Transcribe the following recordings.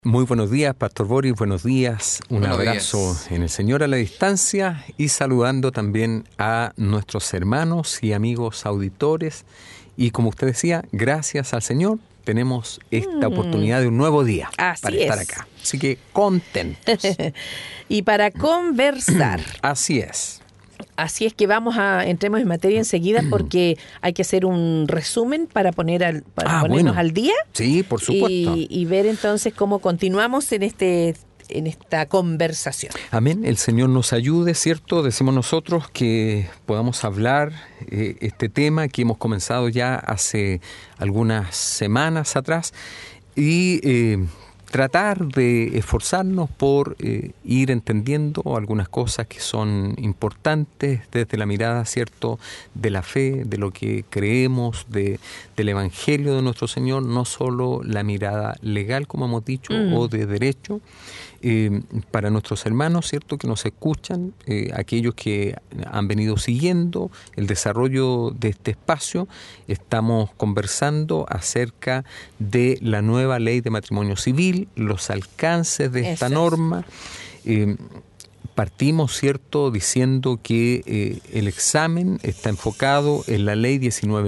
Muy buenos días, Pastor Boris, buenos días. Un Buenos abrazo días. en el Señor a la distancia y saludando también a nuestros hermanos y amigos auditores. Y como usted decía, gracias al Señor tenemos esta oportunidad de un nuevo día para estar acá. Así que contentos. Y para conversar. Así es. Así es que entremos en materia enseguida porque hay que hacer un resumen para ponernos al día. Sí, por supuesto. Y ver entonces cómo continuamos en esta conversación. Amén. El Señor nos ayude, ¿cierto? Decimos nosotros que podamos hablar este tema que hemos comenzado ya hace algunas semanas atrás y tratar de esforzarnos por ir entendiendo algunas cosas que son importantes desde la mirada, ¿cierto?, de la fe, de lo que creemos, del Evangelio de nuestro Señor, no solo la mirada legal, como hemos dicho, o de derecho. Para nuestros hermanos, ¿cierto?, que nos escuchan, aquellos que han venido siguiendo el desarrollo de este espacio, estamos conversando acerca de la nueva ley de matrimonio civil, los alcances de esta norma. Partimos, ¿cierto?, diciendo que el examen está enfocado en la ley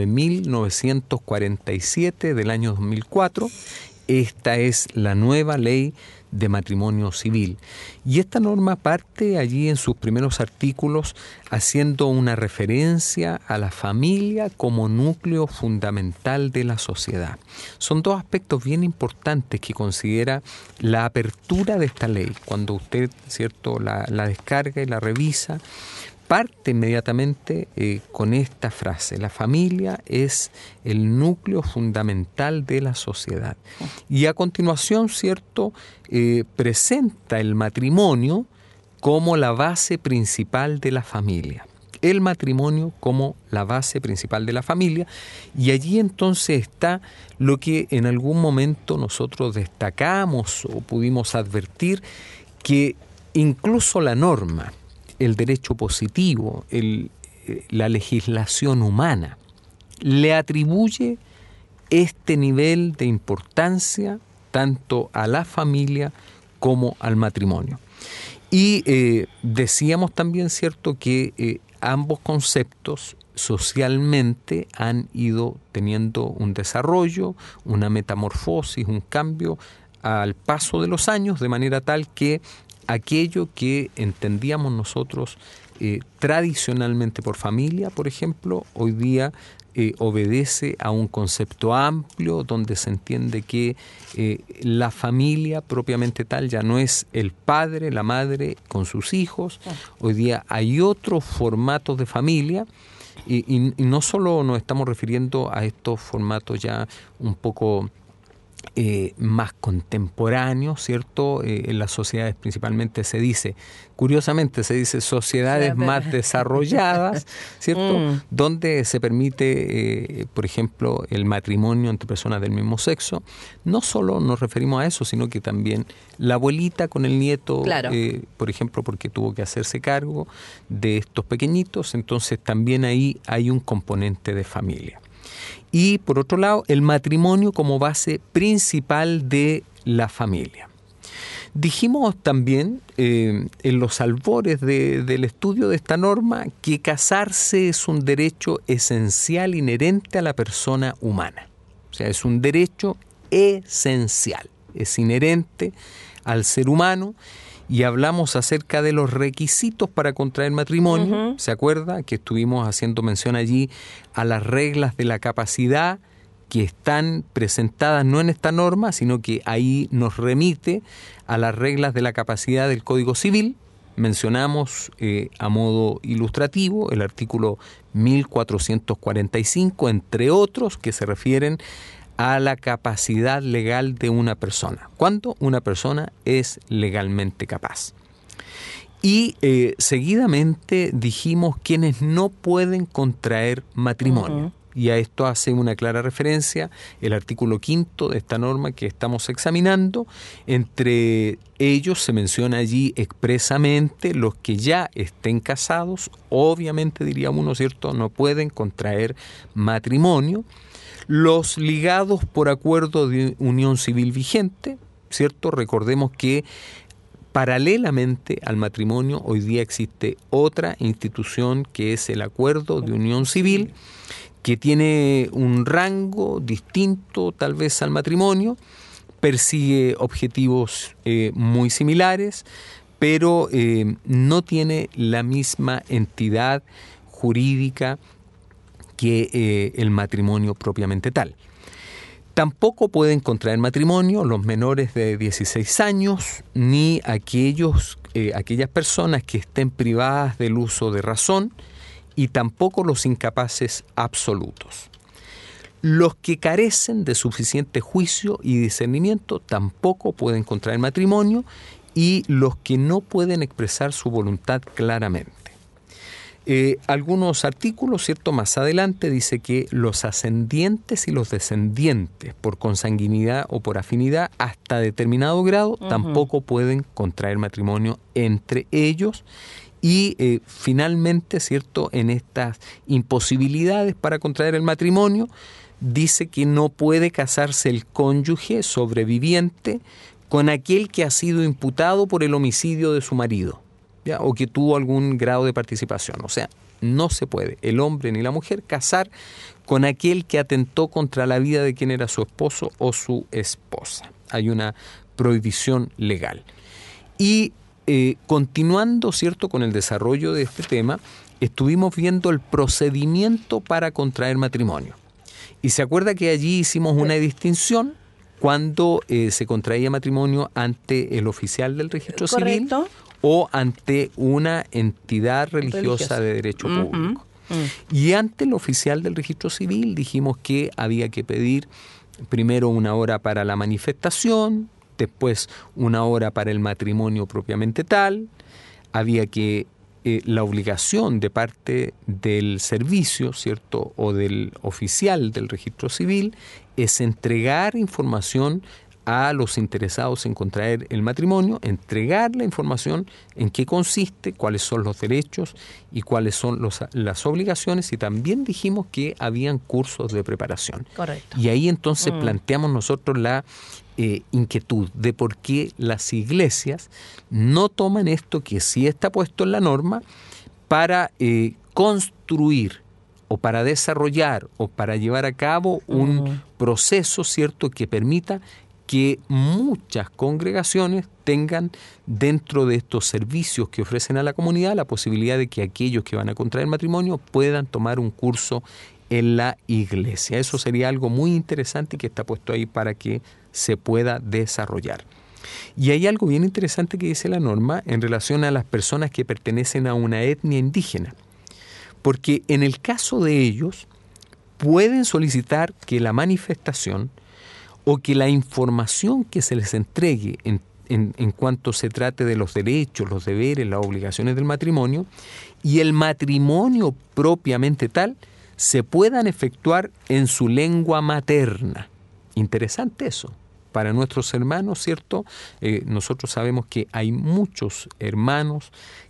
19.947 del año 2004. Esta es la nueva ley de matrimonio civil. Y esta norma parte allí en sus primeros artículos haciendo una referencia a la familia como núcleo fundamental de la sociedad. Son dos aspectos bien importantes que considera la apertura de esta ley. Cuando usted, ¿cierto?, la descarga y la revisa, parte inmediatamente con esta frase: la familia es el núcleo fundamental de la sociedad. Y a continuación, ¿cierto?, presenta el matrimonio como la base principal de la familia. El matrimonio como la base principal de la familia. Y allí entonces está lo que en algún momento nosotros destacamos o pudimos advertir, que incluso la norma, el derecho positivo, la legislación humana, le atribuye este nivel de importancia tanto a la familia como al matrimonio. Y decíamos también, ¿cierto?, que ambos conceptos socialmente han ido teniendo un desarrollo, una metamorfosis, un cambio al paso de los años, de manera tal que aquello que entendíamos nosotros tradicionalmente por familia, por ejemplo, hoy día obedece a un concepto amplio donde se entiende que la familia propiamente tal ya no es el padre, la madre con sus hijos. Hoy día hay otros formatos de familia y no solo nos estamos refiriendo a estos formatos ya un poco más contemporáneos, ¿cierto? En las sociedades principalmente curiosamente se dice sociedades más desarrolladas, ¿cierto? Donde se permite, por ejemplo, el matrimonio entre personas del mismo sexo. No solo nos referimos a eso, sino que también la abuelita con el nieto, claro. Por ejemplo, porque tuvo que hacerse cargo de estos pequeñitos, entonces también ahí hay un componente de familia. Y por otro lado, el matrimonio como base principal de la familia. Dijimos también en los albores del estudio de esta norma que casarse es un derecho esencial inherente a la persona humana. O sea, es un derecho esencial, es inherente al ser humano. Y hablamos acerca de los requisitos para contraer matrimonio. ¿Se acuerda? Que estuvimos haciendo mención allí a las reglas de la capacidad que están presentadas no en esta norma, sino que ahí nos remite a las reglas de la capacidad del Código Civil. Mencionamos a modo ilustrativo el artículo 1445, entre otros, que se refieren a la capacidad legal de una persona, cuando una persona es legalmente capaz. Y seguidamente dijimos quienes no pueden contraer matrimonio. Y a esto hace una clara referencia el artículo 5 de esta norma que estamos examinando. Entre ellos se menciona allí expresamente los que ya estén casados, obviamente diría uno, ¿cierto?, no pueden contraer matrimonio. Los ligados por acuerdo de unión civil vigente, ¿cierto? Recordemos que paralelamente al matrimonio hoy día existe otra institución que es el acuerdo de unión civil, que tiene un rango distinto tal vez al matrimonio, persigue objetivos muy similares, pero no tiene la misma entidad jurídica que el matrimonio propiamente tal. Tampoco pueden contraer matrimonio los menores de 16 años, ni aquellas personas que estén privadas del uso de razón, y tampoco los incapaces absolutos. Los que carecen de suficiente juicio y discernimiento tampoco pueden contraer matrimonio, y los que no pueden expresar su voluntad claramente. Algunos artículos, ¿cierto? Más adelante dice que los ascendientes y los descendientes por consanguinidad o por afinidad hasta determinado grado tampoco pueden contraer matrimonio entre ellos. Y finalmente, ¿cierto? En estas imposibilidades para contraer el matrimonio, dice que no puede casarse el cónyuge sobreviviente con aquel que ha sido imputado por el homicidio de su marido, ¿ya? O que tuvo algún grado de participación. O sea, no se puede el hombre ni la mujer casar con aquel que atentó contra la vida de quien era su esposo o su esposa. Hay una prohibición legal. Y continuando, ¿cierto?, con el desarrollo de este tema, estuvimos viendo el procedimiento para contraer matrimonio. Y se acuerda que allí hicimos una distinción cuando se contraía matrimonio ante el oficial del registro civil o ante una entidad religiosa de derecho público. Y ante el oficial del registro civil dijimos que había que pedir primero una hora para la manifestación, después una hora para el matrimonio propiamente tal. Había que la obligación de parte del servicio, ¿cierto?, o del oficial del registro civil es entregar información a los interesados en contraer el matrimonio, entregar la información en qué consiste, cuáles son los derechos y cuáles son las obligaciones, y también dijimos que habían cursos de preparación. Correcto. Y ahí entonces planteamos nosotros la inquietud de por qué las iglesias no toman esto que sí está puesto en la norma para construir o para desarrollar o para llevar a cabo un proceso, ¿cierto?, que permita que muchas congregaciones tengan dentro de estos servicios que ofrecen a la comunidad la posibilidad de que aquellos que van a contraer matrimonio puedan tomar un curso en la iglesia. Eso sería algo muy interesante que está puesto ahí para que se pueda desarrollar. Y hay algo bien interesante que dice la norma en relación a las personas que pertenecen a una etnia indígena, porque en el caso de ellos pueden solicitar que la manifestación o que la información que se les entregue en cuanto se trate de los derechos, los deberes, las obligaciones del matrimonio y el matrimonio propiamente tal, se puedan efectuar en su lengua materna. Interesante eso. Para nuestros hermanos, ¿cierto? Nosotros sabemos que hay muchos hermanos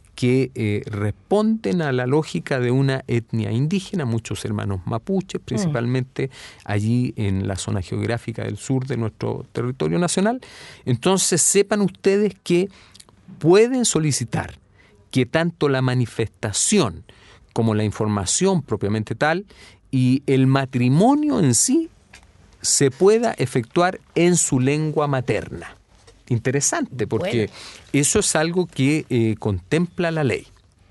que responden a la lógica de una etnia indígena, muchos hermanos mapuches, principalmente allí en la zona geográfica del sur de nuestro territorio nacional. Entonces sepan ustedes que pueden solicitar que tanto la manifestación como la información propiamente tal y el matrimonio en sí se pueda efectuar en su lengua materna. Interesante, porque eso es algo que contempla la ley.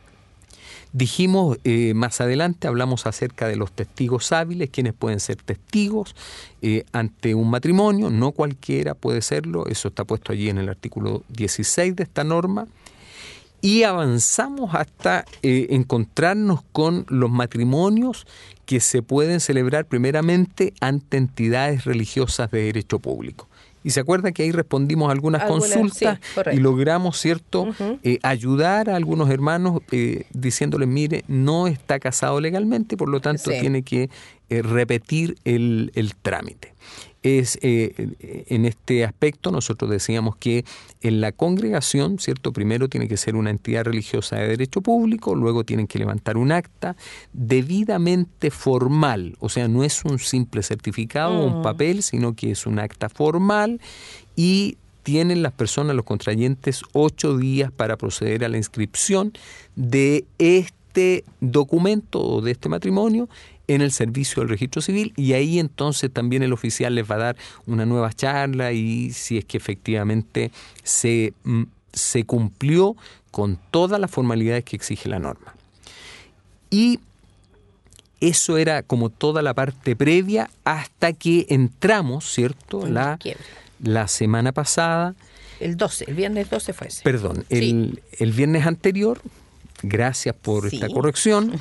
Dijimos más adelante, hablamos acerca de los testigos hábiles, quienes pueden ser testigos ante un matrimonio, no cualquiera puede serlo, eso está puesto allí en el artículo 16 de esta norma. Y avanzamos hasta encontrarnos con los matrimonios que se pueden celebrar primeramente ante entidades religiosas de derecho público. Y se acuerda que ahí respondimos algunas consultas, sí, y logramos, ¿cierto?, ayudar a algunos hermanos diciéndoles, mire, no está casado legalmente, por lo tanto tiene que repetir el trámite. En este aspecto nosotros decíamos que en la congregación, ¿cierto?, primero tiene que ser una entidad religiosa de derecho público, luego tienen que levantar un acta debidamente formal, o sea, no es un simple certificado o un papel, sino que es un acta formal, y tienen las personas, los contrayentes, 8 días para proceder a la inscripción de este documento o de este matrimonio en el servicio del registro civil, y ahí entonces también el oficial les va a dar una nueva charla y si es que efectivamente se cumplió con todas las formalidades que exige la norma. Y eso era como toda la parte previa hasta que entramos, ¿cierto? La semana pasada. El viernes 12 fue ese. Perdón, el viernes anterior, gracias por esta corrección,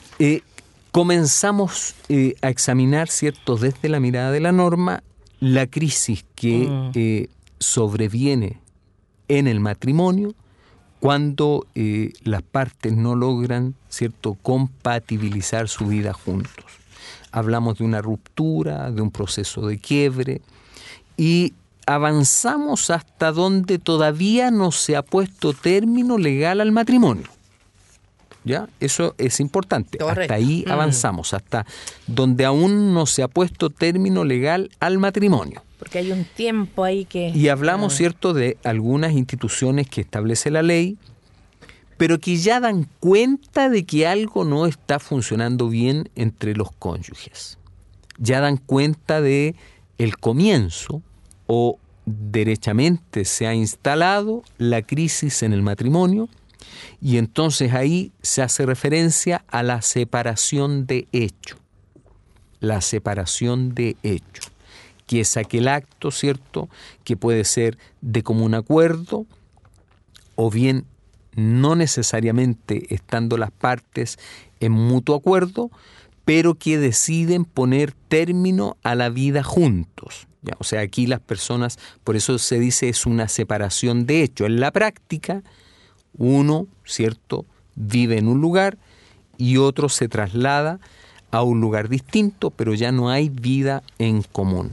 comenzamos a examinar, ¿cierto?, desde la mirada de la norma, la crisis que sobreviene en el matrimonio cuando las partes no logran, ¿cierto?, compatibilizar su vida juntos. Hablamos de una ruptura, de un proceso de quiebre, y avanzamos hasta donde todavía no se ha puesto término legal al matrimonio. ¿Ya? Eso es importante. Correcto. Hasta ahí avanzamos, hasta donde aún no se ha puesto término legal al matrimonio. Porque hay un tiempo ahí que... Y hablamos, ¿cierto?, de algunas instituciones que establece la ley, pero que ya dan cuenta de que algo no está funcionando bien entre los cónyuges. Ya dan cuenta de el comienzo o derechamente se ha instalado la crisis en el matrimonio, y entonces ahí se hace referencia a la separación de hecho. La separación de hecho, que es aquel acto, ¿cierto?, que puede ser de común acuerdo o bien no necesariamente estando las partes en mutuo acuerdo, pero que deciden poner término a la vida juntos. ¿Ya? O sea, aquí las personas, por eso se dice es una separación de hecho. En la práctica, uno, ¿cierto?, vive en un lugar y otro se traslada a un lugar distinto, pero ya no hay vida en común.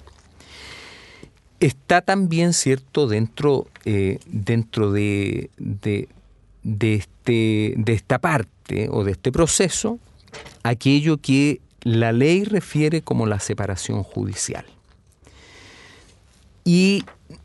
Está también, ¿cierto?, dentro de esta parte o de este proceso, aquello que la ley refiere como la separación judicial. Y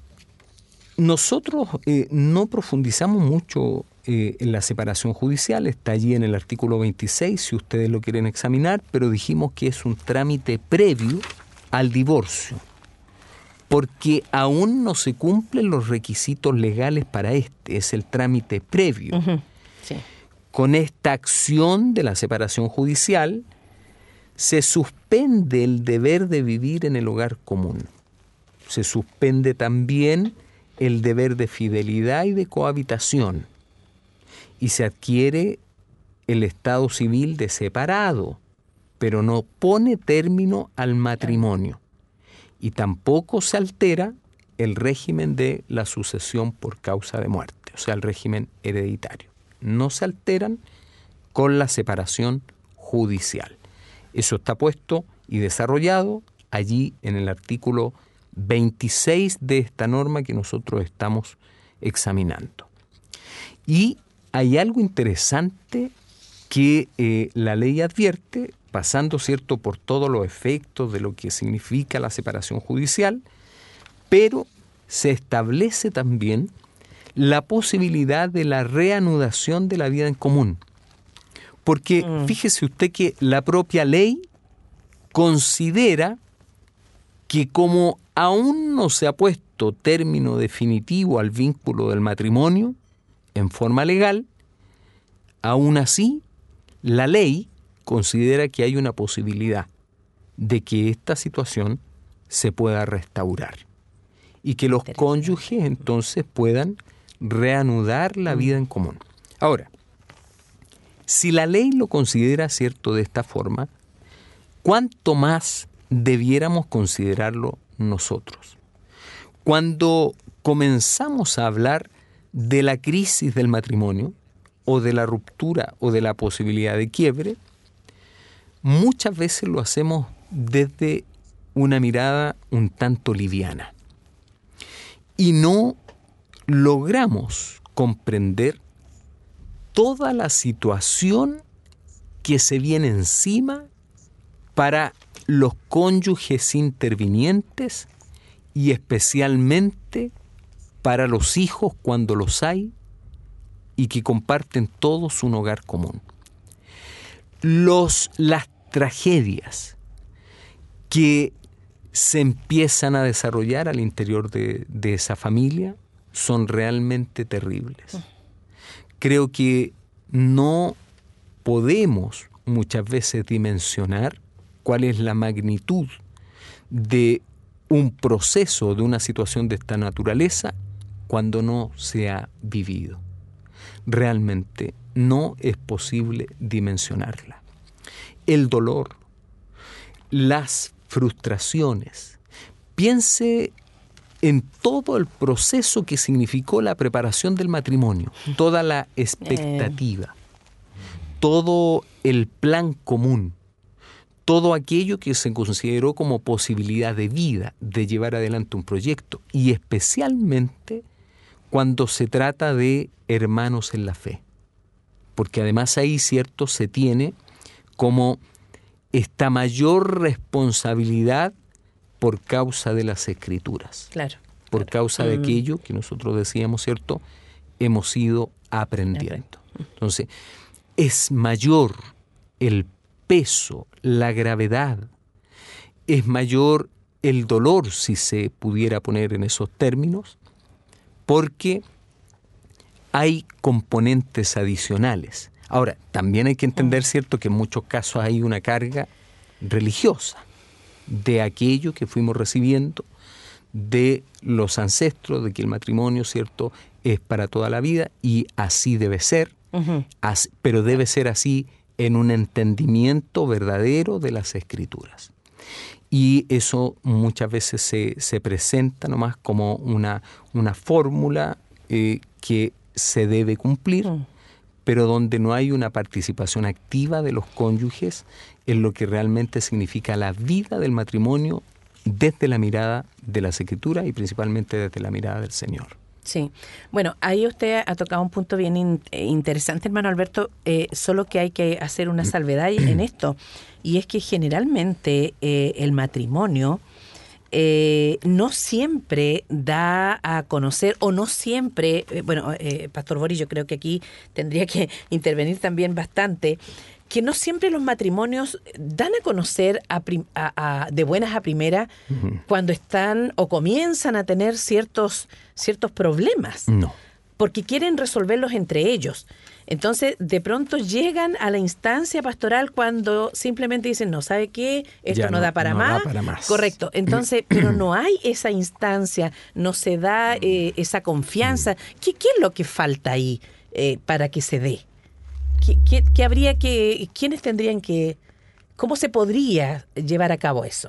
nosotros no profundizamos mucho en la separación judicial, está allí en el artículo 26, si ustedes lo quieren examinar, pero dijimos que es un trámite previo al divorcio, porque aún no se cumplen los requisitos legales para es el trámite previo. Uh-huh. Sí. Con esta acción de la separación judicial se suspende el deber de vivir en el hogar común. Se suspende también el deber de fidelidad y de cohabitación. Y se adquiere el estado civil de separado, pero no pone término al matrimonio. Y tampoco se altera el régimen de la sucesión por causa de muerte, o sea, el régimen hereditario. No se alteran con la separación judicial. Eso está puesto y desarrollado allí en el artículo 26 de esta norma que nosotros estamos examinando. Y hay algo interesante que la ley advierte, pasando, ¿cierto?, por todos los efectos de lo que significa la separación judicial, pero se establece también la posibilidad de la reanudación de la vida en común. Porque fíjese usted que la propia ley considera que como aún no se ha puesto término definitivo al vínculo del matrimonio en forma legal, aún así la ley considera que hay una posibilidad de que esta situación se pueda restaurar y que los cónyuges entonces puedan reanudar la vida en común. Ahora, si la ley lo considera cierto de esta forma, ¿cuánto más debiéramos considerarlo nosotros? Cuando comenzamos a hablar de la crisis del matrimonio o de la ruptura o de la posibilidad de quiebre, muchas veces lo hacemos desde una mirada un tanto liviana y no logramos comprender toda la situación que se viene encima para los cónyuges intervinientes y especialmente para los hijos cuando los hay y que comparten todos un hogar común. Las tragedias que se empiezan a desarrollar al interior de esa familia son realmente terribles. Creo que no podemos muchas veces dimensionar cuál es la magnitud de un proceso, de una situación de esta naturaleza, cuando no se ha vivido. Realmente no es posible dimensionarla. El dolor, las frustraciones. Piense en todo el proceso que significó la preparación del matrimonio, toda la expectativa, todo el plan común, todo aquello que se consideró como posibilidad de vida, de llevar adelante un proyecto, y especialmente cuando se trata de hermanos en la fe. Porque además ahí, cierto, se tiene como esta mayor responsabilidad por causa de las Escrituras. Claro. Por causa de aquello que nosotros decíamos, cierto, hemos ido aprendiendo. Entonces, es mayor el peso, la gravedad, es mayor el dolor, si se pudiera poner en esos términos, porque hay componentes adicionales. Ahora, también hay que entender, cierto, que en muchos casos hay una carga religiosa de aquello que fuimos recibiendo de los ancestros, de que el matrimonio, cierto, es para toda la vida y así debe ser, pero debe ser así en un entendimiento verdadero de las Escrituras. Y eso muchas veces se presenta nomás como una fórmula que se debe cumplir, pero donde no hay una participación activa de los cónyuges en lo que realmente significa la vida del matrimonio desde la mirada de las Escrituras y principalmente desde la mirada del Señor. Sí. Bueno, ahí usted ha tocado un punto bien interesante, hermano Alberto, solo que hay que hacer una salvedad en esto, y es que generalmente el matrimonio no siempre da a conocer, o no siempre, Pastor Boris, yo creo que aquí tendría que intervenir también bastante, que no siempre los matrimonios dan a conocer de buenas a primeras cuando están o comienzan a tener ciertos problemas. No. Porque quieren resolverlos entre ellos. Entonces, de pronto llegan a la instancia pastoral cuando simplemente dicen, no, ¿sabe qué? Esto no da para más. Correcto. Entonces, pero no hay esa instancia, no se da esa confianza. ¿Qué es lo que falta ahí para que se dé? ¿Qué habría que, quiénes tendrían que, cómo se podría llevar a cabo eso?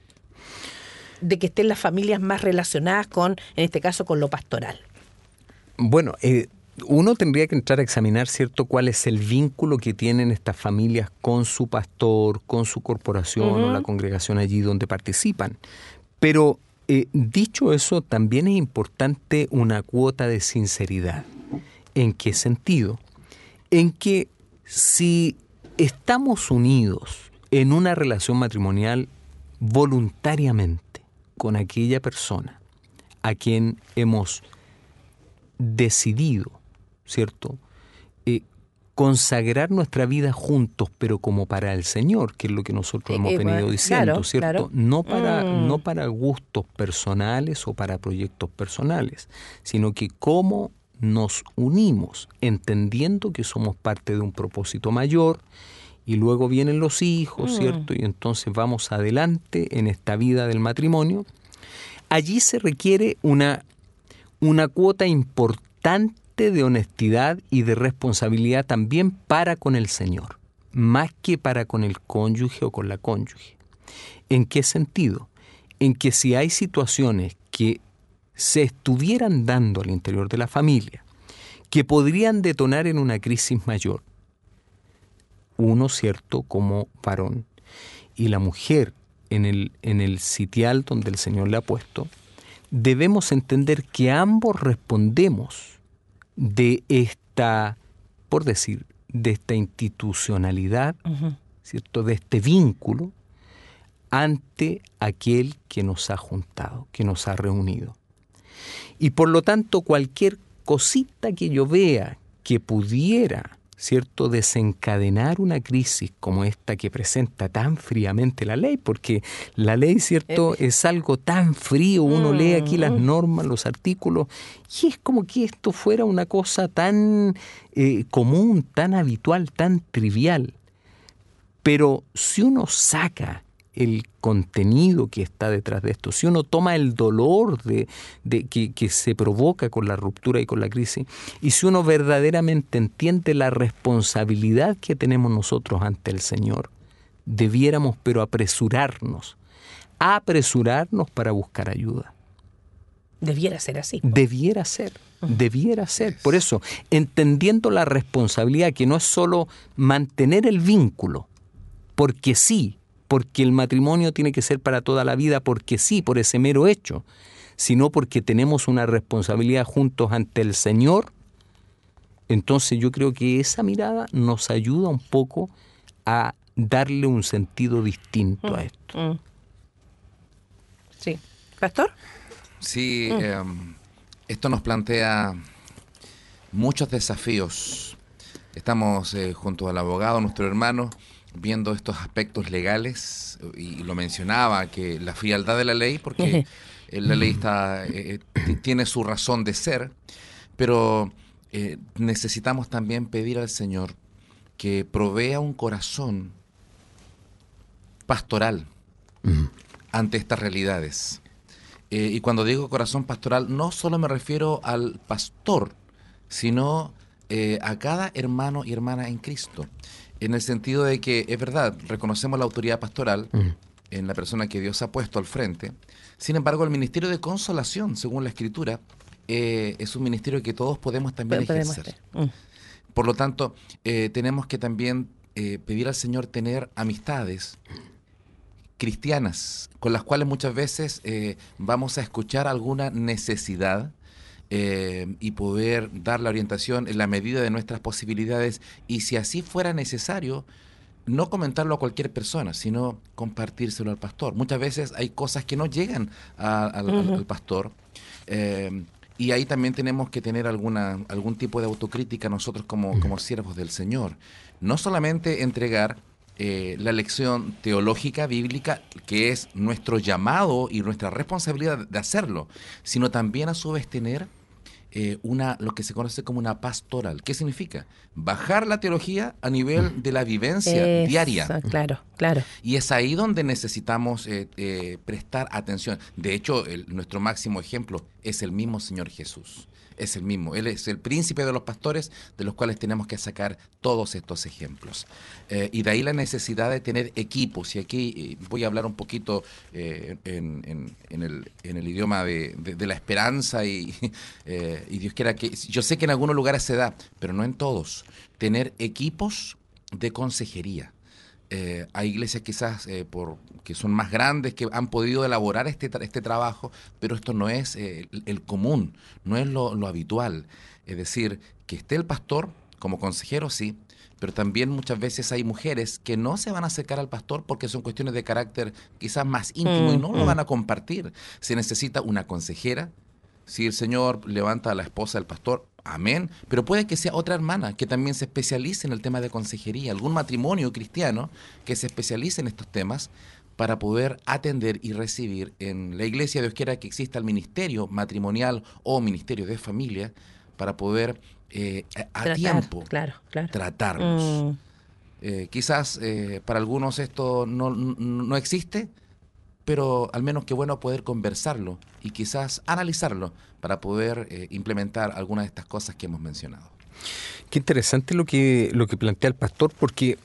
De que estén las familias más relacionadas con, en este caso, con lo pastoral. Bueno, uno tendría que entrar a examinar, ¿cierto?, cuál es el vínculo que tienen estas familias con su pastor, con su corporación o la congregación allí donde participan. Pero dicho eso, también es importante una cuota de sinceridad. ¿En qué sentido? En que si estamos unidos en una relación matrimonial voluntariamente con aquella persona a quien hemos decidido, ¿cierto?, consagrar nuestra vida juntos, pero como para el Señor, que es lo que nosotros hemos venido diciendo, claro, ¿cierto? Claro. No para gustos personales o para proyectos personales, sino que cómo nos unimos, entendiendo que somos parte de un propósito mayor, y luego vienen los hijos, ¿cierto? Y entonces vamos adelante en esta vida del matrimonio. Allí se requiere una cuota importante de honestidad y de responsabilidad también para con el Señor, más que para con el cónyuge o con la cónyuge. ¿En qué sentido? En que si hay situaciones que se estuvieran dando al interior de la familia, que podrían detonar en una crisis mayor, uno, cierto, como varón, y la mujer en el sitial donde el Señor le ha puesto, debemos entender que ambos respondemos de esta, por decir, de esta institucionalidad, ¿cierto?, de este vínculo ante aquel que nos ha juntado, que nos ha reunido. Y por lo tanto, cualquier cosita que yo vea que pudiera, ¿cierto?, desencadenar una crisis como esta que presenta tan fríamente la ley, porque la ley, ¿cierto?, es algo tan frío, uno lee aquí las normas, los artículos, y es como que esto fuera una cosa tan común, tan habitual, tan trivial. Pero si uno saca el contenido que está detrás de esto, si uno toma el dolor que se provoca con la ruptura y con la crisis, y si uno verdaderamente entiende la responsabilidad que tenemos nosotros ante el Señor, debiéramos pero apresurarnos para buscar ayuda. Debiera ser así. Debiera ser. Por eso, entendiendo la responsabilidad que no es solo mantener el vínculo, porque sí, porque el matrimonio tiene que ser para toda la vida, porque sí, por ese mero hecho, sino porque tenemos una responsabilidad juntos ante el Señor. Entonces yo creo que esa mirada nos ayuda un poco a darle un sentido distinto a esto. Sí. ¿Pastor? Sí, esto nos plantea muchos desafíos. Estamos junto al abogado, nuestro hermano, viendo estos aspectos legales, y lo mencionaba, que la frialdad de la ley, porque la ley tiene su razón de ser, pero necesitamos también pedir al Señor que provea un corazón pastoral ante estas realidades. Y cuando digo corazón pastoral, no solo me refiero al pastor, sino a cada hermano y hermana en Cristo. En el sentido de que, es verdad, reconocemos la autoridad pastoral en la persona que Dios ha puesto al frente. Sin embargo, el ministerio de consolación, según la Escritura, es un ministerio que todos podemos también ejercer. Por lo tanto, tenemos que también pedir al Señor tener amistades cristianas, con las cuales muchas veces vamos a escuchar alguna necesidad y poder dar la orientación en la medida de nuestras posibilidades, y si así fuera necesario, no comentarlo a cualquier persona, sino compartírselo al pastor. Muchas veces hay cosas que no llegan al pastor, y ahí también tenemos que tener algún tipo de autocrítica nosotros como siervos del Señor. No solamente entregar la lección teológica, bíblica, que es nuestro llamado y nuestra responsabilidad de hacerlo, sino también a su vez tener lo que se conoce como una pastoral. ¿Qué significa? Bajar la teología a nivel de la vivencia diaria. Claro. Y es ahí donde necesitamos prestar atención. De hecho, nuestro máximo ejemplo es el mismo Señor Jesús. Es el mismo. Él es el príncipe de los pastores, de los cuales tenemos que sacar todos estos ejemplos. Y de ahí la necesidad de tener equipos. Y aquí voy a hablar un poquito en el idioma de la esperanza y Dios quiera que... Yo sé que en algunos lugares se da, pero no en todos. Tener equipos de consejería. Hay iglesias quizás que son más grandes, que han podido elaborar este trabajo, pero esto no es el común, no es lo habitual. Es decir, que esté el pastor como consejero, sí, pero también muchas veces hay mujeres que no se van a acercar al pastor porque son cuestiones de carácter quizás más íntimo y no lo van a compartir. Se necesita una consejera. Si el Señor levanta a la esposa del pastor, amén, pero puede que sea otra hermana que también se especialice en el tema de consejería, algún matrimonio cristiano que se especialice en estos temas para poder atender y recibir en la iglesia. Dios quiera que exista el ministerio matrimonial o ministerio de familia para poder tiempo tratarnos. Quizás para algunos esto no existe, pero al menos qué bueno poder conversarlo y quizás analizarlo para poder implementar algunas de estas cosas que hemos mencionado. Qué interesante lo que plantea el pastor, porque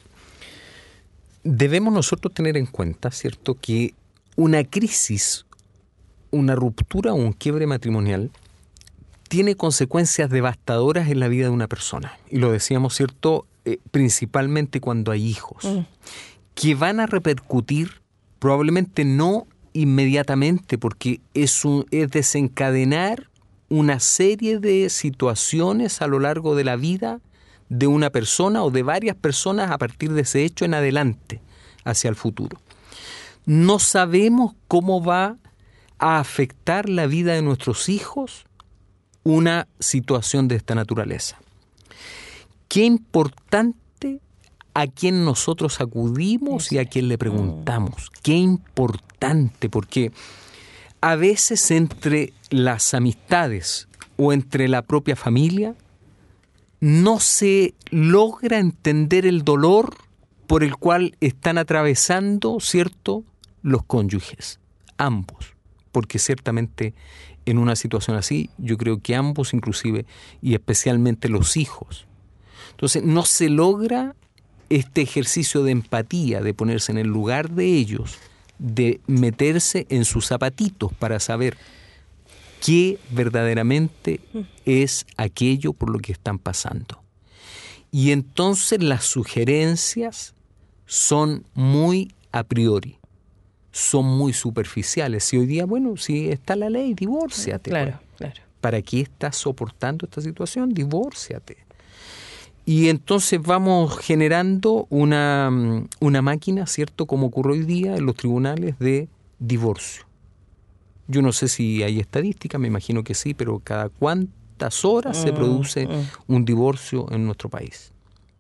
debemos nosotros tener en cuenta, ¿cierto?, que una crisis, una ruptura o un quiebre matrimonial tiene consecuencias devastadoras en la vida de una persona. Y lo decíamos, ¿cierto?, principalmente cuando hay hijos, que van a repercutir probablemente no inmediatamente, porque es desencadenar una serie de situaciones a lo largo de la vida de una persona o de varias personas a partir de ese hecho en adelante, hacia el futuro. No sabemos cómo va a afectar la vida de nuestros hijos una situación de esta naturaleza. Qué importante a quién nosotros acudimos y a quién le preguntamos. Qué importante, porque a veces entre las amistades o entre la propia familia no se logra entender el dolor por el cual están atravesando, ¿cierto?, los cónyuges, ambos, porque ciertamente en una situación así yo creo que ambos inclusive y especialmente los hijos. Entonces no se logra este ejercicio de empatía, de ponerse en el lugar de ellos, de meterse en sus zapatitos para saber qué verdaderamente es aquello por lo que están pasando. Y entonces las sugerencias son muy a priori, son muy superficiales. Si hoy día, bueno, si está la ley, divórciate. Claro. ¿Para qué estás soportando esta situación? Divórciate. Y entonces vamos generando una máquina, ¿cierto?, como ocurre hoy día en los tribunales de divorcio. Yo no sé si hay estadística, me imagino que sí, pero cada cuántas horas se produce un divorcio en nuestro país.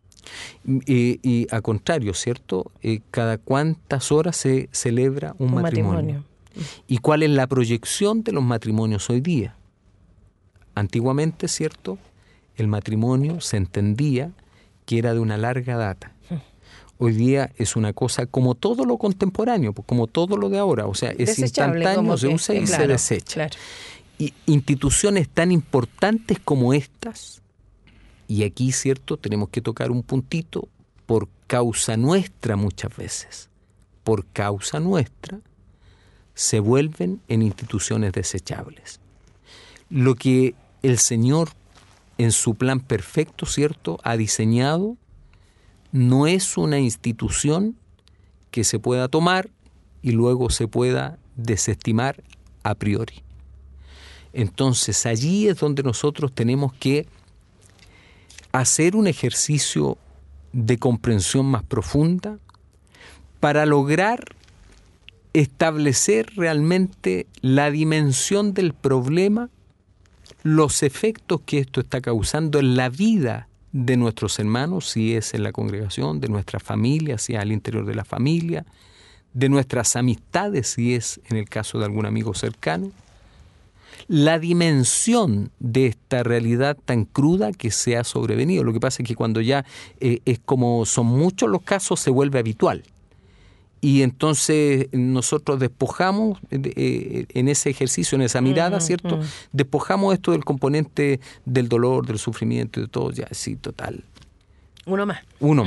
Y a contrario, ¿cierto?, cada cuántas horas se celebra un matrimonio. ¿Y cuál es la proyección de los matrimonios hoy día? Antiguamente, ¿cierto?, el matrimonio se entendía que era de una larga data. Hoy día es una cosa como todo lo contemporáneo, como todo lo de ahora. O sea, es desechable, instantáneo, se usa y se desecha. Claro. Y instituciones tan importantes como estas, y aquí, ¿cierto?, tenemos que tocar un puntito, por causa nuestra muchas veces, por causa nuestra, se vuelven en instituciones desechables. Lo que el Señor en su plan perfecto, ¿cierto?, ha diseñado, no es una institución que se pueda tomar y luego se pueda desestimar a priori. Entonces allí es donde nosotros tenemos que hacer un ejercicio de comprensión más profunda para lograr establecer realmente la dimensión del problema, los efectos que esto está causando en la vida de nuestros hermanos, si es en la congregación, de nuestra familia, si es al interior de la familia, de nuestras amistades, si es en el caso de algún amigo cercano, la dimensión de esta realidad tan cruda que se ha sobrevenido. Lo que pasa es que cuando ya es como son muchos los casos, se vuelve habitual. Y entonces nosotros despojamos en ese ejercicio, en esa mirada, ¿cierto? Despojamos esto del componente del dolor, del sufrimiento, de todo, ya, sí, total. Uno más.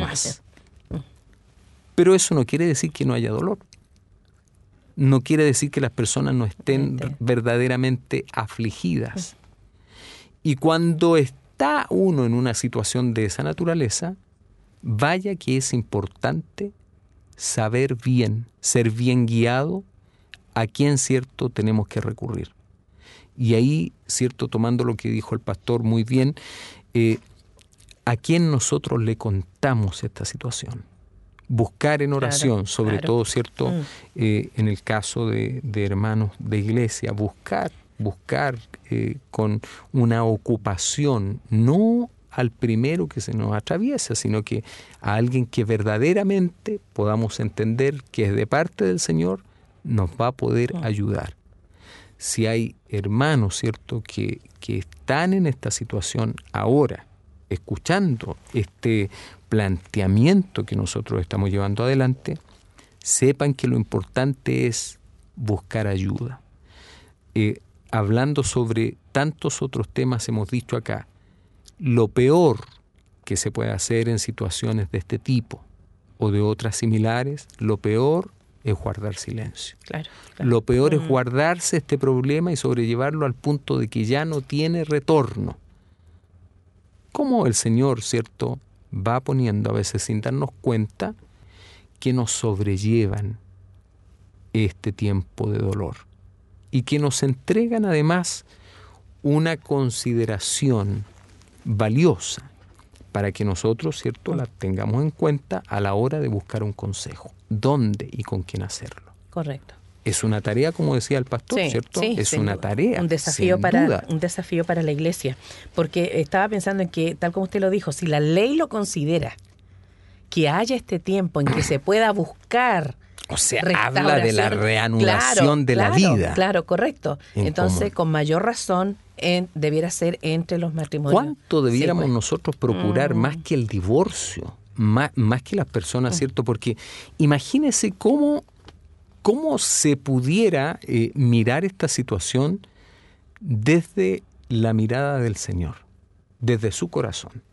Pero eso no quiere decir que no haya dolor. No quiere decir que las personas no estén verdaderamente afligidas. Y cuando está uno en una situación de esa naturaleza, vaya que es importante saber bien, ser bien guiado a quién, ¿cierto?, tenemos que recurrir. Y ahí, ¿cierto?, tomando lo que dijo el pastor muy bien, a quién nosotros le contamos esta situación. Buscar en oración, sobre todo, ¿cierto?, en el caso de hermanos de iglesia, buscar con una ocupación, no al primero que se nos atraviesa, sino que a alguien que verdaderamente podamos entender que es de parte del Señor, nos va a poder ayudar. Si hay hermanos, ¿cierto?, que están en esta situación ahora, escuchando este planteamiento que nosotros estamos llevando adelante, sepan que lo importante es buscar ayuda. Hablando sobre tantos otros temas, hemos dicho acá, lo peor que se puede hacer en situaciones de este tipo o de otras similares, lo peor es guardar silencio. Claro. Lo peor es guardarse este problema y sobrellevarlo al punto de que ya no tiene retorno. Como el Señor, ¿cierto?, va poniendo a veces sin darnos cuenta que nos sobrellevan este tiempo de dolor y que nos entregan además una consideración valiosa para que nosotros, ¿cierto?, la tengamos en cuenta a la hora de buscar un consejo. ¿Dónde y con quién hacerlo? Correcto. es una tarea, como decía el pastor, Sí, ¿cierto? sí, Es sin una duda. tarea, Un desafío sin para duda. un desafío para la iglesia, porque estaba pensando en que, tal como usted lo dijo, si la ley lo considera, que haya este tiempo en que se pueda buscar O sea, habla de la restauración, reanudación de la vida. Claro, correcto. en Entonces, común. con mayor razón, debiera ser entre los matrimonios. ¿Cuánto debiéramos Sí, pues. nosotros procurar más que el divorcio? Más que las personas, ¿cierto? Porque imagínese cómo se pudiera mirar esta situación desde la mirada del Señor, desde su corazón.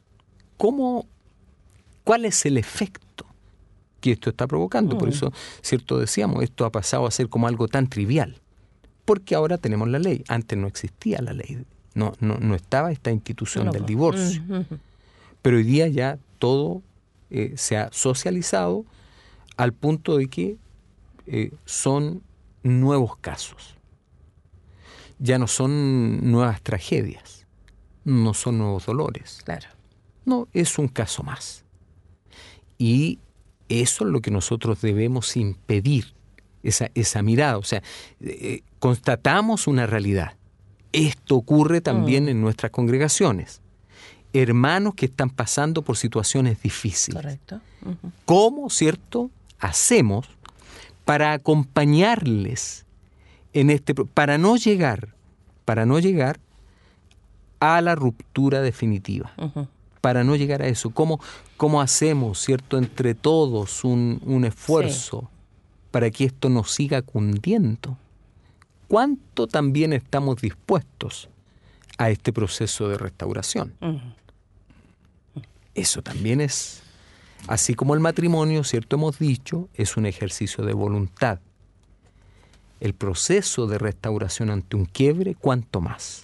¿Cuál es el efecto que esto está provocando? Por eso, ¿cierto? Decíamos, esto ha pasado a ser como algo tan trivial. Porque ahora tenemos la ley. Antes no existía la ley. No estaba esta institución del divorcio. Pero hoy día ya todo se ha socializado al punto de que son nuevos casos. Ya no son nuevas tragedias, no son nuevos dolores. Claro. No, es un caso más. Y eso es lo que nosotros debemos impedir, esa mirada. O sea, constatamos una realidad. Esto ocurre también en nuestras congregaciones. Hermanos que están pasando por situaciones difíciles. Correcto. ¿Cómo, cierto, hacemos para acompañarles en para no llegar a la ruptura definitiva? Para no llegar a eso. ¿Cómo hacemos, cierto, entre todos un esfuerzo para que esto no siga cundiendo? ¿Cuánto también estamos dispuestos a este proceso de restauración? Eso también es, así como el matrimonio, cierto, hemos dicho, es un ejercicio de voluntad. El proceso de restauración ante un quiebre, ¿cuánto más?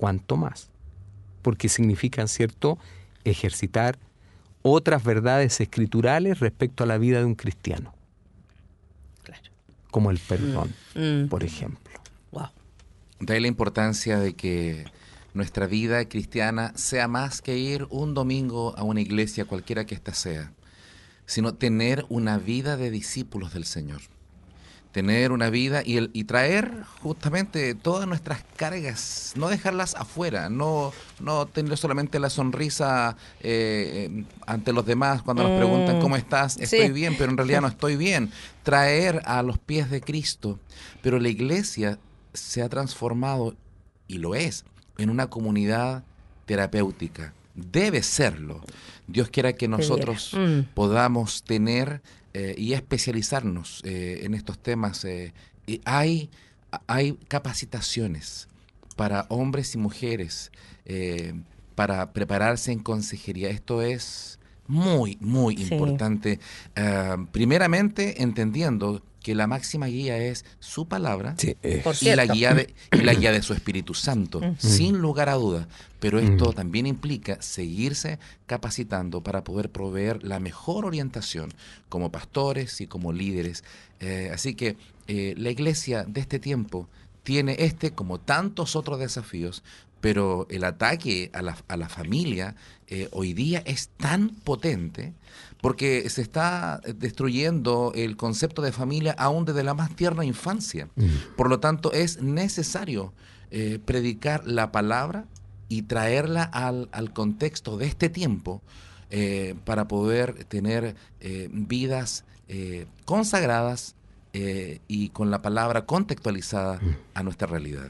Porque significan, cierto, ejercitar otras verdades escriturales respecto a la vida de un cristiano. Claro. Como el perdón, por ejemplo. Wow. De ahí la importancia de que nuestra vida cristiana sea más que ir un domingo a una iglesia, cualquiera que ésta sea, sino tener una vida de discípulos del Señor. Tener una vida y traer justamente todas nuestras cargas, no dejarlas afuera, no tener solamente la sonrisa ante los demás cuando nos preguntan ¿cómo estás? Estoy bien, pero en realidad no estoy bien. Traer a los pies de Cristo. Pero la iglesia se ha transformado, y lo es, en una comunidad terapéutica. Debe serlo. Dios quiera que nosotros podamos tener y especializarnos en estos temas. Hay capacitaciones para hombres y mujeres para prepararse en consejería. Esto es muy, muy importante. Primeramente, entendiendo que la máxima guía es su palabra y la guía de su Espíritu Santo, sin lugar a duda. Pero esto también implica seguirse capacitando para poder proveer la mejor orientación como pastores y como líderes. Así que la iglesia de este tiempo tiene como tantos otros desafíos, pero el ataque a la familia hoy día es tan potente porque se está destruyendo el concepto de familia aún desde la más tierna infancia. Por lo tanto, es necesario predicar la palabra y traerla al contexto de este tiempo para poder tener vidas consagradas y con la palabra contextualizada a nuestra realidad.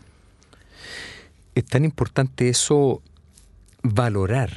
Es tan importante eso, valorar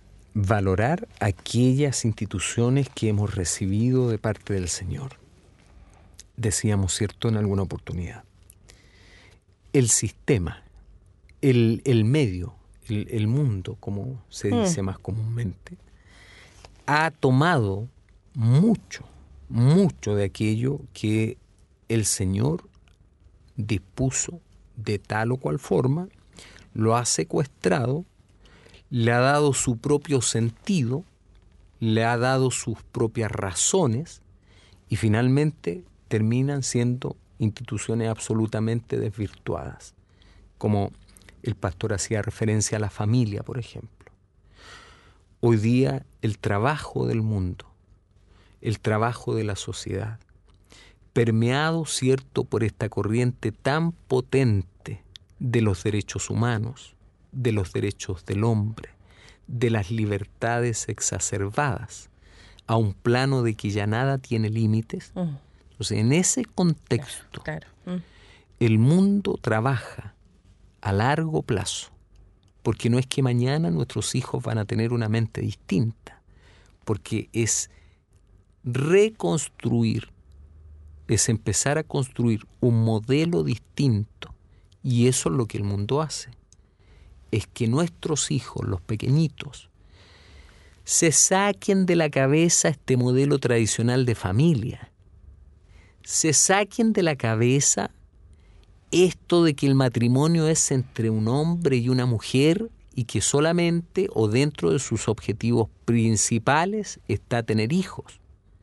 aquellas instituciones que hemos recibido de parte del Señor. Decíamos, cierto, en alguna oportunidad. El sistema, el medio, el mundo, como se dice más comúnmente, ha tomado mucho de aquello que el Señor dispuso de tal o cual forma, lo ha secuestrado, le ha dado su propio sentido, le ha dado sus propias razones y finalmente terminan siendo instituciones absolutamente desvirtuadas, como el pastor hacía referencia a la familia, por ejemplo. Hoy día el trabajo del mundo, el trabajo de la sociedad, permeados, ¿cierto?, por esta corriente tan potente de los derechos humanos, de los derechos del hombre, de las libertades exacerbadas, a un plano de que ya nada tiene límites. Entonces, en ese contexto, el mundo trabaja a largo plazo, porque no es que mañana nuestros hijos van a tener una mente distinta, porque es reconstruir, es empezar a construir un modelo distinto, y eso es lo que el mundo hace, es que nuestros hijos, los pequeñitos, se saquen de la cabeza este modelo tradicional de familia, se saquen de la cabeza esto de que el matrimonio es entre un hombre y una mujer y que solamente o dentro de sus objetivos principales está tener hijos.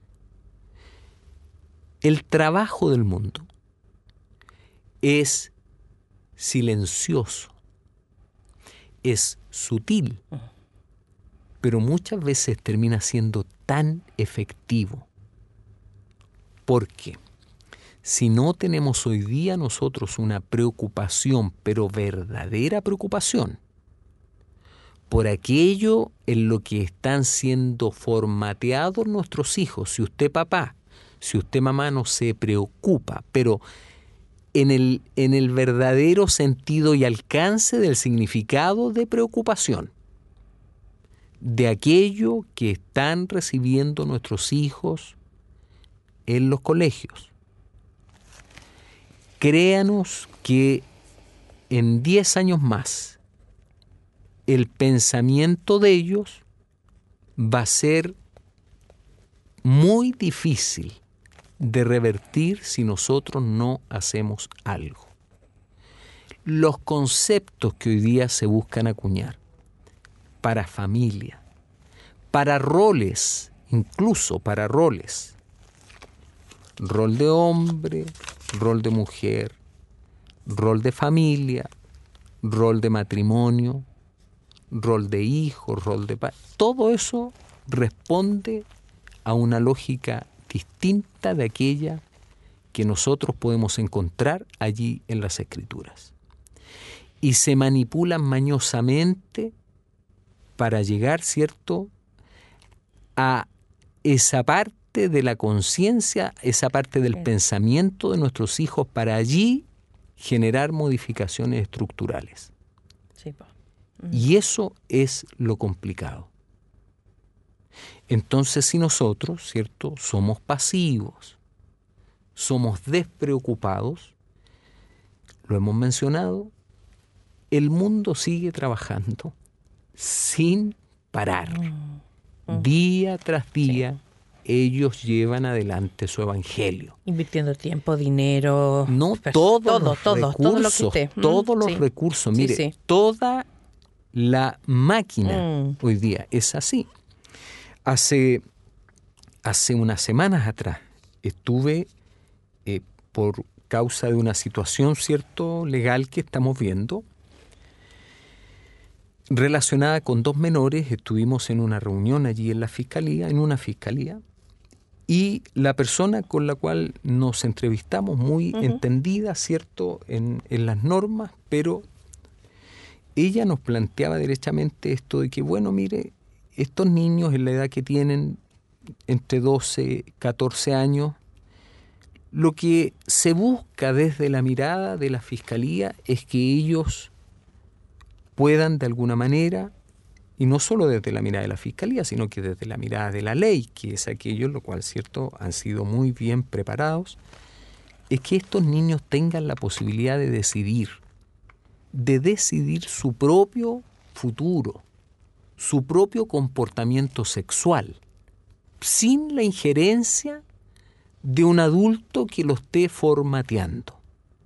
El trabajo del mundo es silencioso, es sutil, pero muchas veces termina siendo tan efectivo. ¿Por qué? Si no tenemos hoy día nosotros una preocupación, pero verdadera preocupación, por aquello en lo que están siendo formateados nuestros hijos, si usted papá, si usted mamá no se preocupa, pero en el verdadero sentido y alcance del significado de preocupación, de aquello que están recibiendo nuestros hijos en los colegios, créanos que en 10 años más el pensamiento de ellos va a ser muy difícil de revertir si nosotros no hacemos algo. Los conceptos que hoy día se buscan acuñar para familia, para roles, incluso para roles, rol de hombre, rol de mujer, rol de familia, rol de matrimonio, rol de hijo, rol de padre, todo eso responde a una lógica distinta de aquella que nosotros podemos encontrar allí en las Escrituras. Y se manipulan mañosamente para llegar, ¿cierto?, a esa parte de la conciencia, esa parte del pensamiento de nuestros hijos, para allí generar modificaciones estructurales. Sí, y eso es lo complicado. Entonces, si nosotros, ¿cierto?, somos pasivos, somos despreocupados, lo hemos mencionado, el mundo sigue trabajando sin parar. Día tras día, ellos llevan adelante su evangelio. Invirtiendo tiempo, dinero... No, todos los recursos, recursos. Mire, toda la máquina hoy día es así. Hace unas semanas atrás estuve, por causa de una situación, ¿cierto?, legal que estamos viendo, relacionada con 2 menores. Estuvimos en una reunión allí en una fiscalía, y la persona con la cual nos entrevistamos, muy entendida, ¿cierto?, en las normas, pero ella nos planteaba derechamente esto de que, bueno, mire, estos niños en la edad que tienen, entre 12, 14 años, lo que se busca desde la mirada de la Fiscalía es que ellos puedan de alguna manera, y no solo desde la mirada de la Fiscalía, sino que desde la mirada de la ley, que es aquello en lo cual, ¿cierto?, han sido muy bien preparados, es que estos niños tengan la posibilidad de decidir su propio futuro, su propio comportamiento sexual, sin la injerencia de un adulto que lo esté formateando.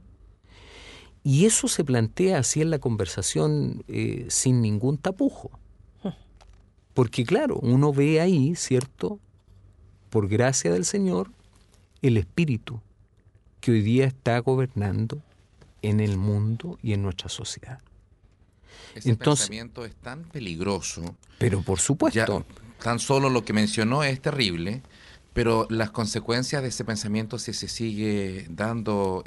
Y eso se plantea así en la conversación, sin ningún tapujo. Porque claro, uno ve ahí, ¿cierto?, por gracia del Señor, el espíritu que hoy día está gobernando en el mundo y en nuestra sociedad. Ese pensamiento es tan peligroso. Pero por supuesto. Ya, tan solo lo que mencionó es terrible, Pero las consecuencias de ese pensamiento, si se sigue dando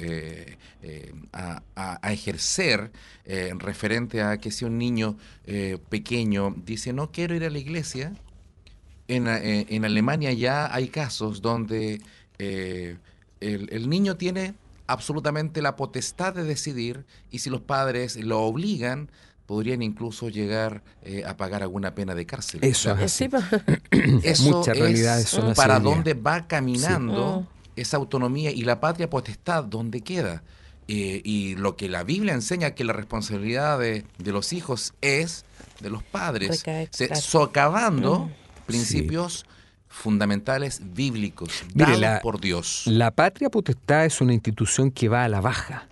a ejercer referente a que si un niño pequeño dice no quiero ir a la iglesia, en Alemania ya hay casos donde el niño tiene absolutamente la potestad de decidir, y si los padres lo obligan, podrían incluso llegar a pagar alguna pena de cárcel. Eso es Sí, así. pues. Eso Muchas realidades es son así para hoy día. dónde va caminando esa autonomía, y la patria potestad, ¿dónde queda? Y lo que la Biblia enseña, que la responsabilidad de los hijos es de los padres, Recae, claro. socavando principios fundamentales bíblicos Mire, dados por Dios. la patria potestad es una institución que va a la baja.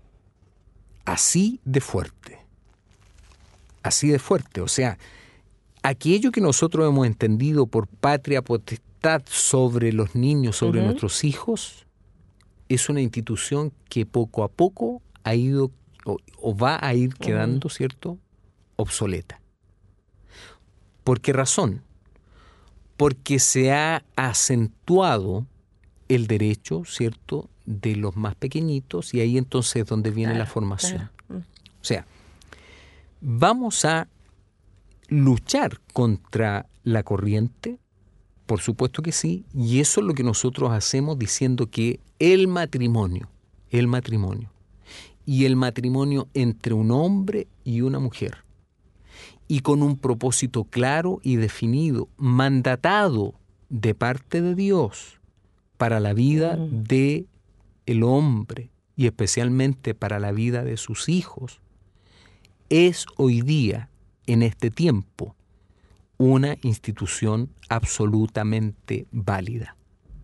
Así de fuerte. Así de fuerte. O sea, aquello que nosotros hemos entendido por patria potestad sobre los niños, sobre nuestros hijos, es una institución que poco a poco ha ido o va a ir quedando, ¿cierto?, obsoleta. ¿Por qué razón? Porque se ha acentuado el derecho, ¿cierto?, de los más pequeñitos, y ahí entonces es donde viene la formación. Claro. O sea, vamos a luchar contra la corriente, por supuesto que sí, y eso es lo que nosotros hacemos diciendo que el matrimonio y el matrimonio entre un hombre y una mujer, y con un propósito claro y definido, mandatado de parte de Dios para la vida de el hombre y especialmente para la vida de sus hijos, es hoy día, en este tiempo, una institución absolutamente válida.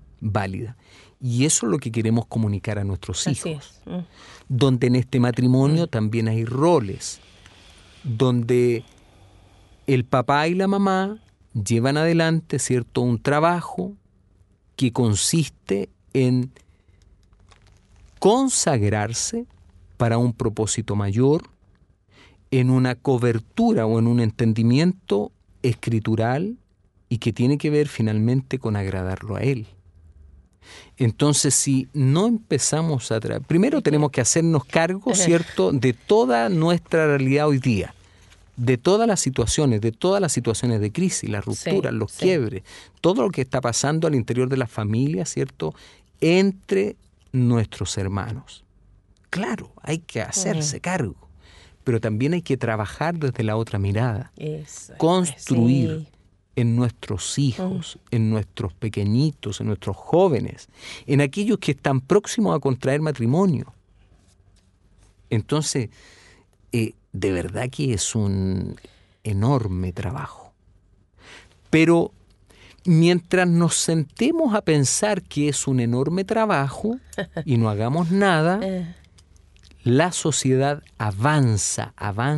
Y eso es lo que queremos comunicar a nuestros Así hijos. es. Donde en este matrimonio también hay roles, donde el papá y la mamá llevan adelante, ¿cierto?, un trabajo que consiste en consagrarse para un propósito mayor, en una cobertura o en un entendimiento escritural, y que tiene que ver finalmente con agradarlo a Él. Entonces, si no empezamos a primero tenemos que hacernos cargo, ¿cierto?, de toda nuestra realidad hoy día, de todas las situaciones de crisis, las rupturas, los quiebres, todo lo que está pasando al interior de las familias, ¿cierto?, entre nuestros hermanos. Claro, hay que hacerse cargo, pero también hay que trabajar desde la otra mirada, construir en nuestros hijos, en nuestros pequeñitos, en nuestros jóvenes, en aquellos que están próximos a contraer matrimonio. Entonces, de verdad que es un enorme trabajo. Pero mientras nos sentemos a pensar que es un enorme trabajo y no hagamos nada, la sociedad avanza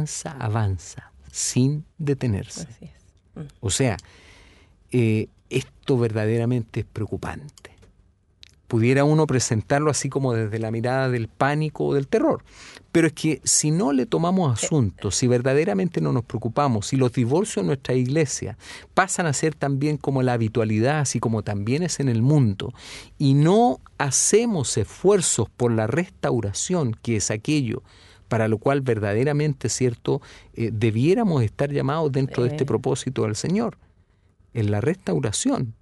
sin detenerse. Así es. O sea, esto verdaderamente es preocupante. Pudiera uno presentarlo así como desde la mirada del pánico o del terror, pero es que si no le tomamos asunto, si verdaderamente no nos preocupamos, si los divorcios en nuestra iglesia pasan a ser también como la habitualidad, así como también es en el mundo, y no hacemos esfuerzos por la restauración, que es aquello para lo cual verdaderamente, ¿cierto?, debiéramos estar llamados dentro de este propósito del Señor, en la restauración,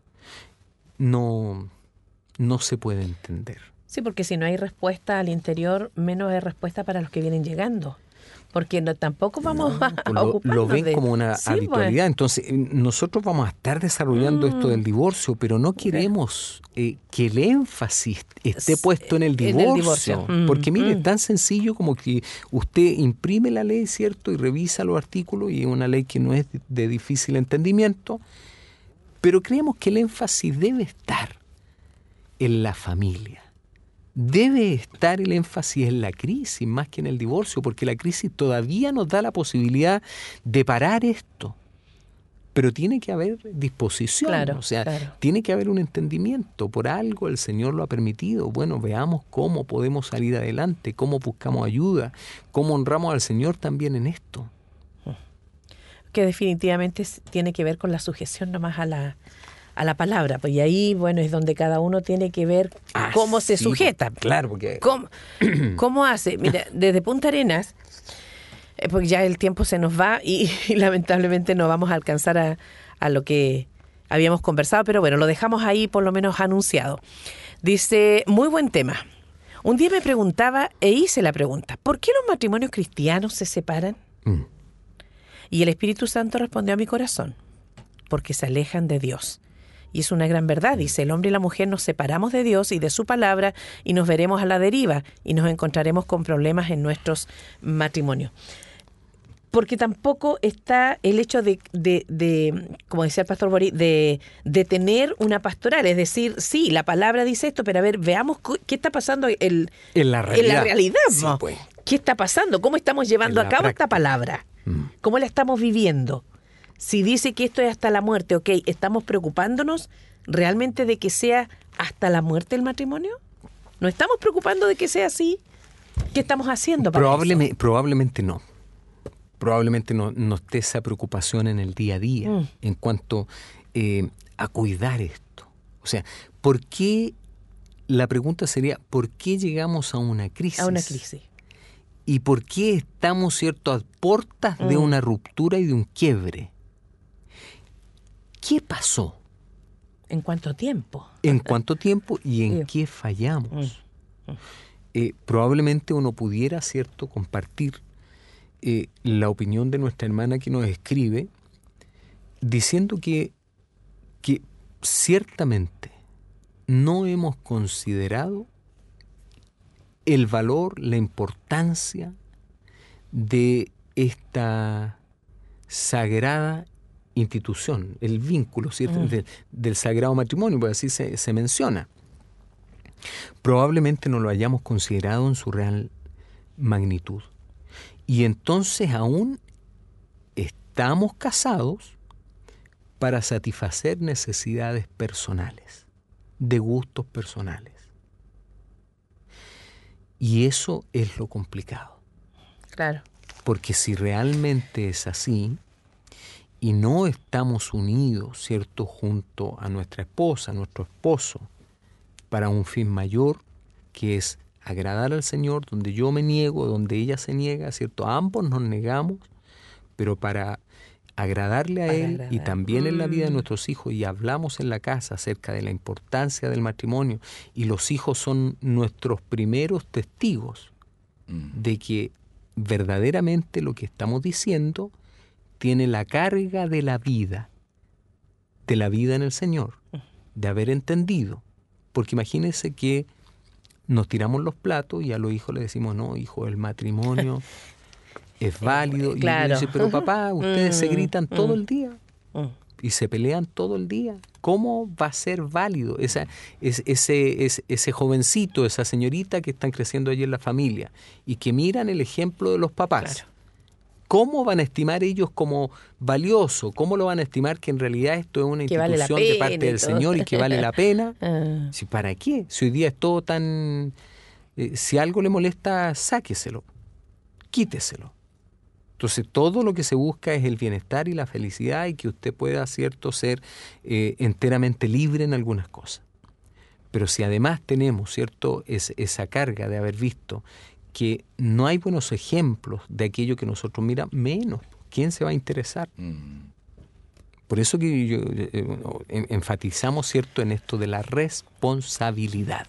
no se puede entender. Sí, porque si no hay respuesta al interior, menos hay respuesta para los que vienen llegando. Porque tampoco vamos a ocuparnos lo ven como una Sí, habitualidad. Entonces, nosotros vamos a estar desarrollando esto del divorcio, pero no queremos que el énfasis esté puesto en el divorcio. Porque mire, es tan sencillo como que usted imprime la ley, ¿cierto?, y revisa los artículos, y es una ley que no es de difícil entendimiento, pero creemos que el énfasis debe estar en la familia. Debe estar el énfasis en la crisis más que en el divorcio, porque la crisis todavía nos da la posibilidad de parar esto. Pero tiene que haber disposición, tiene que haber un entendimiento. Por algo el Señor lo ha permitido. Bueno, veamos cómo podemos salir adelante, cómo buscamos ayuda, cómo honramos al Señor también en esto. Que definitivamente tiene que ver con la sujeción nomás a la palabra. Pues, y ahí, bueno, es donde cada uno tiene que ver cómo se sujeta. Claro, porque... ¿Cómo hace? Mira, desde Punta Arenas, porque ya el tiempo se nos va y lamentablemente no vamos a alcanzar a lo que habíamos conversado, pero bueno, lo dejamos ahí por lo menos anunciado. Dice, muy buen tema. Un día me preguntaba e hice la pregunta, ¿por qué los matrimonios cristianos se separan? Y el Espíritu Santo respondió a mi corazón, porque se alejan de Dios. Y es una gran verdad, dice, el hombre y la mujer nos separamos de Dios y de su palabra y nos veremos a la deriva y nos encontraremos con problemas en nuestros matrimonios. Porque tampoco está el hecho de como decía el pastor Boris, de tener una pastoral. Es decir, sí, la palabra dice esto, pero a ver, veamos qué está pasando en la realidad. Sí, ¿no? pues. ¿Qué está pasando? ¿Cómo estamos llevando a cabo práctica esta palabra? ¿Cómo la estamos viviendo? Si dice que esto es hasta la muerte, ok, ¿estamos preocupándonos realmente de que sea hasta la muerte el matrimonio? ¿No estamos preocupando de que sea así? ¿Qué estamos haciendo para eso? Probablemente no. Probablemente no esté esa preocupación en el día a día en cuanto a cuidar esto. O sea, ¿por qué? La pregunta sería, ¿por qué llegamos a una crisis? A una crisis. ¿Y por qué estamos, cierto, a puertas de una ruptura y de un quiebre? ¿Qué pasó? ¿En cuánto tiempo? ¿En cuánto tiempo y en qué fallamos? Probablemente uno pudiera, cierto, compartir la opinión de nuestra hermana que nos escribe, diciendo que ciertamente no hemos considerado el valor, la importancia de esta sagrada institución, el vínculo, ¿cierto? Del sagrado matrimonio, pues así se menciona. Probablemente no lo hayamos considerado en su real magnitud. Y entonces aún estamos casados para satisfacer necesidades personales, de gustos personales. Y eso es lo complicado. Claro. Porque si realmente es así y no estamos unidos, ¿cierto?, junto a nuestra esposa, a nuestro esposo, para un fin mayor, que es agradar al Señor, donde yo me niego, donde ella se niega, ¿cierto? Ambos nos negamos, pero para agradarle a Él y también en la vida de nuestros hijos, y hablamos en la casa acerca de la importancia del matrimonio, y los hijos son nuestros primeros testigos de que verdaderamente lo que estamos diciendo tiene la carga de la vida en el Señor, de haber entendido. Porque imagínense que nos tiramos los platos y a los hijos les decimos, no, hijo, el matrimonio es válido. Claro. Y dice, pero papá, ustedes se gritan todo el día y se pelean todo el día. ¿Cómo va a ser válido ese jovencito, esa señorita que están creciendo allí en la familia y que miran el ejemplo de los papás? Claro. ¿Cómo van a estimar ellos como valioso? ¿Cómo lo van a estimar que en realidad esto es una institución de parte del Señor y que vale la pena? ¿Para qué? Si hoy día es todo tan... si algo le molesta, sáqueselo, quíteselo. Entonces todo lo que se busca es el bienestar y la felicidad y que usted pueda, cierto, ser enteramente libre en algunas cosas. Pero si además tenemos, cierto, esa carga de haber visto que no hay buenos ejemplos de aquello que nosotros miramos, menos. ¿Quién se va a interesar? Por eso que enfatizamos, cierto, en esto de la responsabilidad.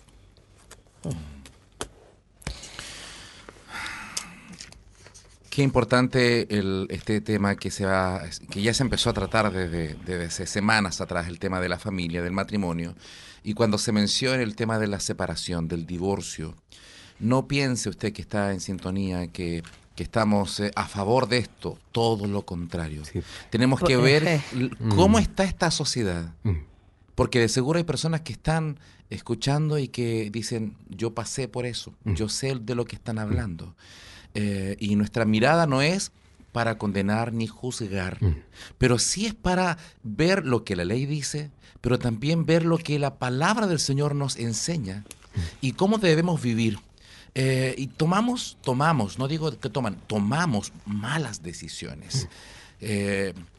Qué importante este tema que ya se empezó a tratar desde semanas atrás, el tema de la familia, del matrimonio. Y cuando se menciona el tema de la separación, del divorcio, no piense usted que está en sintonía, que estamos a favor de esto, todo lo contrario. Sí. Tenemos que ver cómo está esta sociedad, porque de seguro hay personas que están escuchando y que dicen, yo pasé por eso, yo sé de lo que están hablando. Y nuestra mirada no es para condenar ni juzgar, pero sí es para ver lo que la ley dice, pero también ver lo que la palabra del Señor nos enseña y cómo debemos vivir. Y tomamos, no digo que tomamos malas decisiones.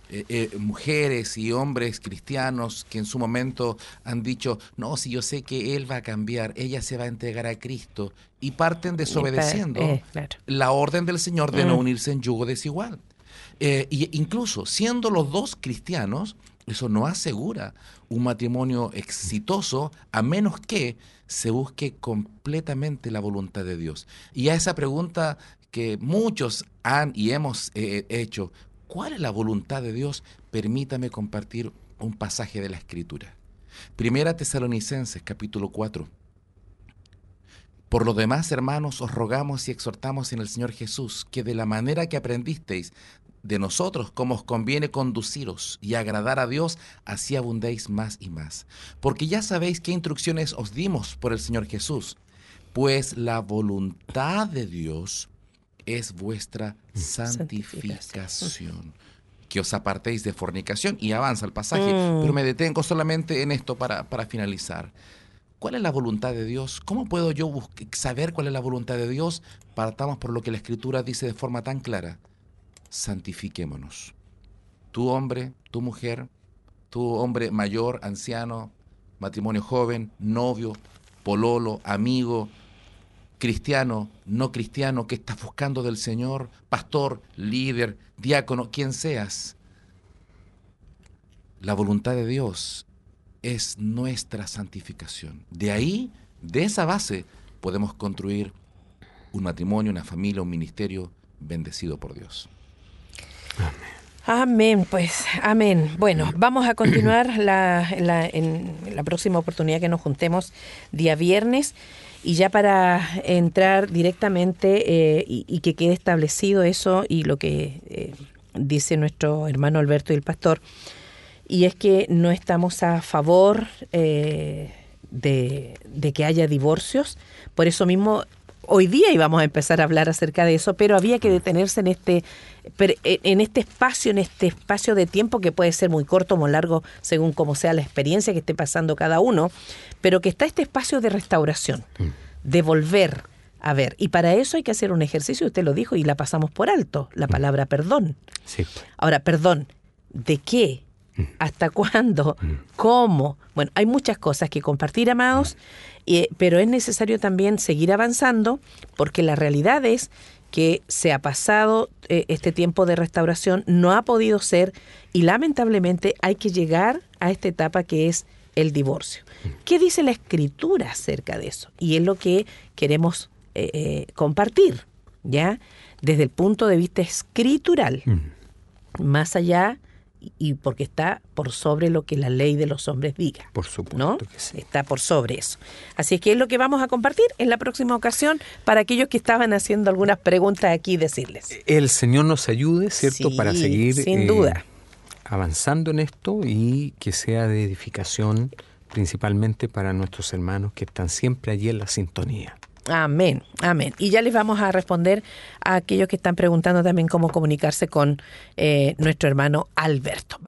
mujeres y hombres cristianos que en su momento han dicho, no, si yo sé que él va a cambiar, ella se va a entregar a Cristo, y parten desobedeciendo claro, la orden del Señor de no unirse en yugo desigual. Y incluso siendo los dos cristianos, eso no asegura un matrimonio exitoso a menos que se busque completamente la voluntad de Dios. Y a esa pregunta que muchos han y hemos hecho, ¿cuál es la voluntad de Dios? Permítame compartir un pasaje de la Escritura. Primera Tesalonicenses, capítulo 4. Por lo demás, hermanos, os rogamos y exhortamos en el Señor Jesús, que de la manera que aprendisteis de nosotros, como os conviene conduciros y agradar a Dios, así abundéis más y más. Porque ya sabéis qué instrucciones os dimos por el Señor Jesús, pues la voluntad de Dios es vuestra santificación, que os apartéis de fornicación. Y avanza el pasaje, pero me detengo solamente en esto para finalizar. ¿Cuál es la voluntad de Dios? ¿Cómo puedo yo saber cuál es la voluntad de Dios? Partamos por lo que la Escritura dice de forma tan clara. Santifiquémonos. Tu hombre, tu mujer, tu hombre mayor, anciano, matrimonio joven, novio, pololo, amigo, cristiano, no cristiano, que estás buscando del Señor, pastor, líder, diácono, quien seas. La voluntad de Dios es nuestra santificación. De ahí, de esa base, podemos construir un matrimonio, una familia, un ministerio bendecido por Dios. Amén, pues, amén. Bueno, vamos a continuar en la próxima oportunidad que nos juntemos día viernes. Y ya para entrar directamente y que quede establecido eso y lo que dice nuestro hermano Alberto y el pastor, y es que no estamos a favor de que haya divorcios. Por eso mismo, hoy día íbamos a empezar a hablar acerca de eso, pero había que detenerse en este espacio de tiempo que puede ser muy corto o muy largo según como sea la experiencia que esté pasando cada uno, pero que está este espacio de restauración, de volver a ver. Y para eso hay que hacer un ejercicio, usted lo dijo y la pasamos por alto, la palabra perdón. Sí. Ahora, perdón, ¿de qué? ¿Hasta cuándo? ¿Cómo? Bueno, hay muchas cosas que compartir, amados, pero es necesario también seguir avanzando porque la realidad es que se ha pasado este tiempo de restauración, no ha podido ser y lamentablemente hay que llegar a esta etapa que es el divorcio. ¿Qué dice la Escritura acerca de eso? Y es lo que queremos compartir, ¿ya? Desde el punto de vista escritural, más allá y porque está por sobre lo que la ley de los hombres diga. Por supuesto, ¿no? que sí. Está por sobre eso. Así es que es lo que vamos a compartir en la próxima ocasión para aquellos que estaban haciendo algunas preguntas aquí, decirles. El Señor nos ayude, ¿cierto?, Sí, para seguir sin duda, avanzando en esto y que sea de edificación principalmente para nuestros hermanos que están siempre allí en la sintonía. Amén, amén. Y ya les vamos a responder a aquellos que están preguntando también cómo comunicarse con nuestro hermano Alberto.